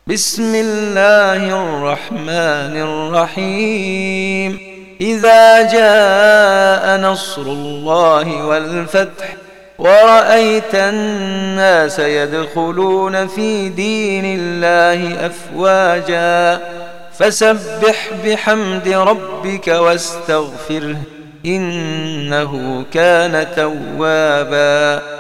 بسم الله الرحمن الرحيم. إذا جاء نصر الله والفتح ورأيت الناس يدخلون في دين الله أفواجا فسبح بحمد ربك واستغفره إنه كان توابا.